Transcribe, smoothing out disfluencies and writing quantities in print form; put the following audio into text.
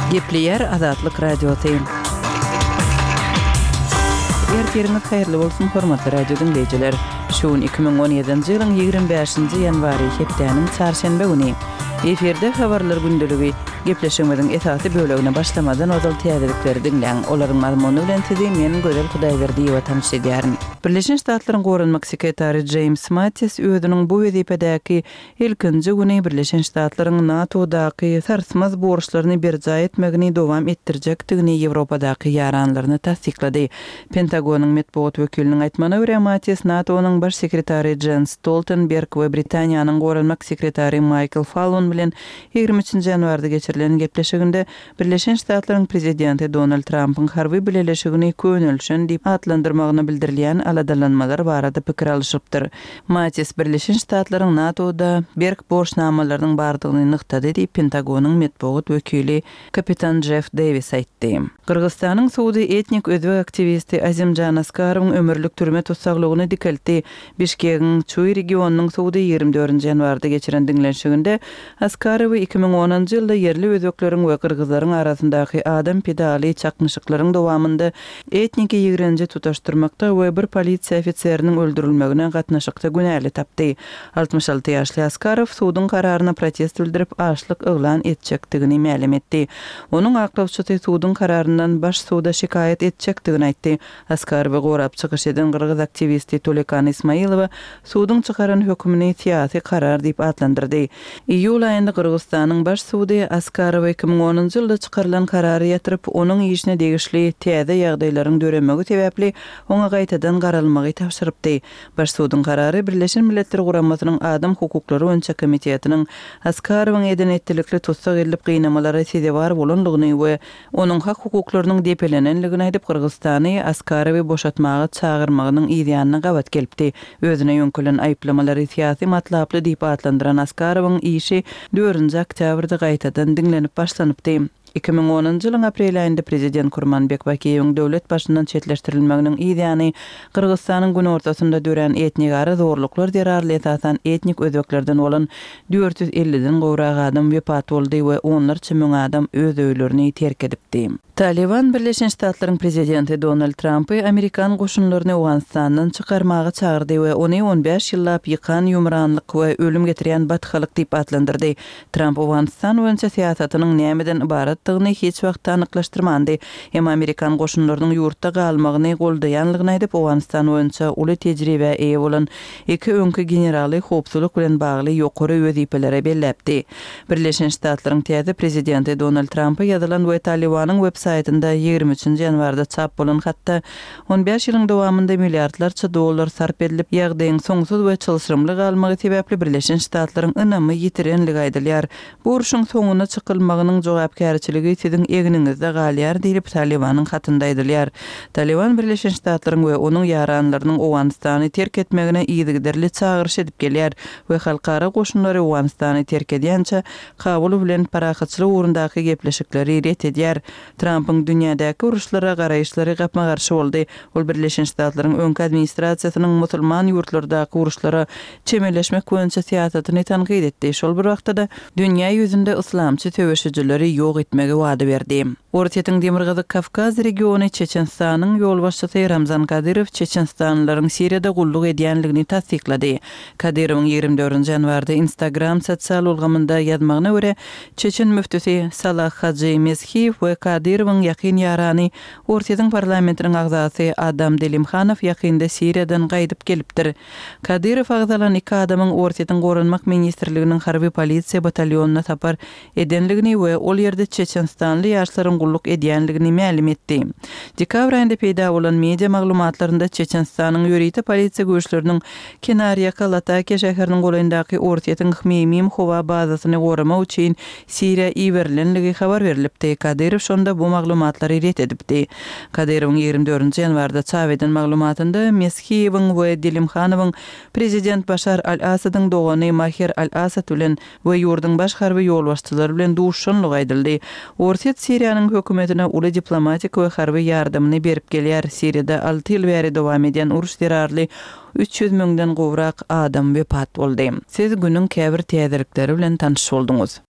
Gepleyer Azatlyk Radiosu. Ertiriniz hayırlı bolsun hormatly radio dinleyijiler. Şuun 2017-nji ýylyň 25-nji ýanwary hepdeniň çarşembe güni. Eferde habarlar gündüligi gepleşmediň esasy bölegine başlamadan ozal täzelikleri dinleň. Olaryň mazmuny bilen sizi men Gözel Hudaýberdi we tanış edýärin. Birleşen Ştatlaryň Gorunmak sekretary James Mattis özüniň bu wezipedäki ilkinji güni Birleşen Ştatlaryň NATO-daky sarsmaz borçlaryny berja etmegini dowam etdirjekdigini Ýewropadaky ýaranlaryny tasdiklady. Pentagonyň metbuat wekiliniň aýtmagyna görä Mattis NATO'nyň baş sekretary Jens Stoltenberg we Britaniýanyň Gorunmak sekretary Michael Fallon bilen 23-nji ýanwarda geçirilen gepleşiginde Birleşen Ştatlaryň prezidenti Donald Trump'yň harby bileleşigini könülşen diýip atlandyrmagyny bildirilýän aladalanmalar barada pikir alışypdyr. Mattis Birleşen Ştatlaryň NATO'da berk borçnamalarynyň bardygyny nyktady diýip Pentagonyň metbuat wekili kapitan Jeff Davis aýtdy. Kyrgyzstanyň suwdy etnik özbek aktivisti Azimjan Askarowyň ömürlük türme tutsaklygyny dikeldi. Bişkegiň Çuy regionunyň suwdy 24-nji ýanwarda geçiren diňlenşiginde Askarowy 2010-njy ýylda yerli özbekleriň we kyrgyzlaryň arasyndaky adam pedali çakmyşyklaryň dowamında etnik ýigrenji tutaşdyrmakda we bir polisiýa ofitseriniň öldürilmegine gatnaşykda günäli tapdy. 66 ýaşly Askarow suwdyň kararyna protest bildirip açlyk eglan etjekdigini ma'lum etdi. Onuň aklawçysy suwdyň kararyndan baş suwda şikayet etjekdigini aýtdy. Askarowy gorap çykyş eden kyrgyz aktivisti Tolekan Ismailowa suwdyň çykaran hökmüni siýasy karar diýip atlandyrdy. Iýul aýynda Kyrgyzstanyň baş suwdy Askarowy 2010-njy ýylda çykarylan karary ýatyryp onuň işine degişli täze ýagdaýlaryň döremegi sebäpli oňa gaýtadan garalmagy tapşyrypdy. Baş suwdyň karary Birleşen Milletler Guramasynyň Adam hukuklary öňçe komitetining Askarowyň eden etdilikli tutsak edilip gynamalara sebäp bolanlygyny we onuň hak hukuklarynyň depelenenligini aýdyp Kyrgyzstany Askarowy boşatmagy çağırmagynyň ýa-da gawat gelipdi. Özüne ýönkelen aýplamalary siýasy matlaply diýip atlandyran Askarowyň işi 4-nji oktýabrda gaýtadan diňlenip başlanypdy. 2010-njy ýylyň aprel aýynda prezident Kurmanbek Bakiýewiň döwlet başyndan çetleşdirilmeginiň ýa-da Kyrgyzstanyň gün ortasynda dören etnik ara zorluklar derarly esasan etnik özbeklerden bolan 450-den gowrak adam wepat boldy we onlarça müň adam öz öýlerini terk edipdi. Taliban Birleşen Ştatlaryň prezidenti Donald Trump'y Amerikan goşunlaryny Awganistandan çykarmagy çağırdy we ony 15 ýyllap ýykan ýumranlyk we ölüm getirýän bathalyk diýip atlandyrdy. Trump Awganistan boýunça siýasatynyň nämeden ibaratdygyny hiç wagt anyklaşdyrmady. Hem Amerikan goşunlarynyň ýurtda galmagyny goldaýanlygyny aýdyp Awganistan boýunça uly tejribe eýe bolan iki öňkü generaly howpsuzlyk bilen bagly ýokary wezipelere belläpdi. Birleşen Ştatlaryň täze prezidenti Donald Trump'a ýazylan we Talibanyň websaytynda 23-nji ýanwarda çap bolan hatda 15 ýylyň dowamında milliardlarça dollar sarp edilip ýagdaýyň soňsuz we çylşyrymly galmagy sebäpli Birleşen Ştatlaryň ynamy ýitirenligi aýdylýar. Bu uruşyň soňuna çykylymagynyň jogapkärçiligi siziň eginizde galýar diýip Talibanyň hatynda aýdylýar. Taliban Birleşen Ştatlaryň we onuň ýaranlarynyň Awganistany terk etmegine ýygyderli çağırış edip gelýär we halkara goşunlary Awganistany terk edýänçe Kabul bilen parahatçylyk ugrundaky gepleşikleri ret edýär. Trump'yň dünýädäki uruşlara garaýşlary gapma garşy boldy. Ol Birleşen Ştatlaryň öňkü administrasiýasynyň musulman ýurtlardaky uruşlara çemeleşmek boýunça siýasatyny tanqid etdi. Şol bir wagtda dünýä ýüzünde islamçy töweşijileri ýok etmege wada berdi. Ortiýetiň Demirgazyk Kafkaz regiony Çeçenstanyň ýolbaşçysy Ramzan Kadyrow Çeçenstanlylaryň Siriýada gulluk edýänligini tasdiklady. Kadyrowyň 24-nji ýanwarda Instagram sosial ulgamynda ýazmagyna görä Çeçen müftüsi Salah Haji Meshiyev we Kadyrowyň ýakyn ýarany Ortiýetiň parlamentiniň agzasy Adam Delimhanow ýakynda Siriýadan gaýdyp gelipdir. Kadyrow agzalan iki adamyň Ortiýetiň Gorunmak ministrliginiň harby polisiýa batalyonuna tapar edenligini we ol ýerde Çeçenstanly ýaşlaryň gulluk edýänligini ma'lum etdi. Dekabr aýynda peýda bolan media maglumatlarynda Çeçenstanyň ýöriti polisiýa güýçleriniň Kenariyaka Latakia şäheriniň golandaky Ortiýetiň Hmeymim howa bazasyny goramak üçin Siriýa iýerilenligi habar berilipdi. Kadyrow şonda bu maglumatlary ret edipdi. Kadyrowyň 24-nji ýanwarda çap eden maglumatynda Meshiyewiň we Delimhanowyň prezident Başar al-Asadyň dogany Maher al-Asad bilen we ýurdyň baş harby ýolbaşçylary bilen duşşanlyk aýdyldy. Ortiýet Siriýanyň hökümetine uly diplomatik we harby ýardymyny berip gelýär. Siriýada 6 ýyl bäri dowam eden uruş derarly 300 müňden gowrak adam wepat boldy. Siz günüň käbir täzelikleri bilen tanış boldunuz.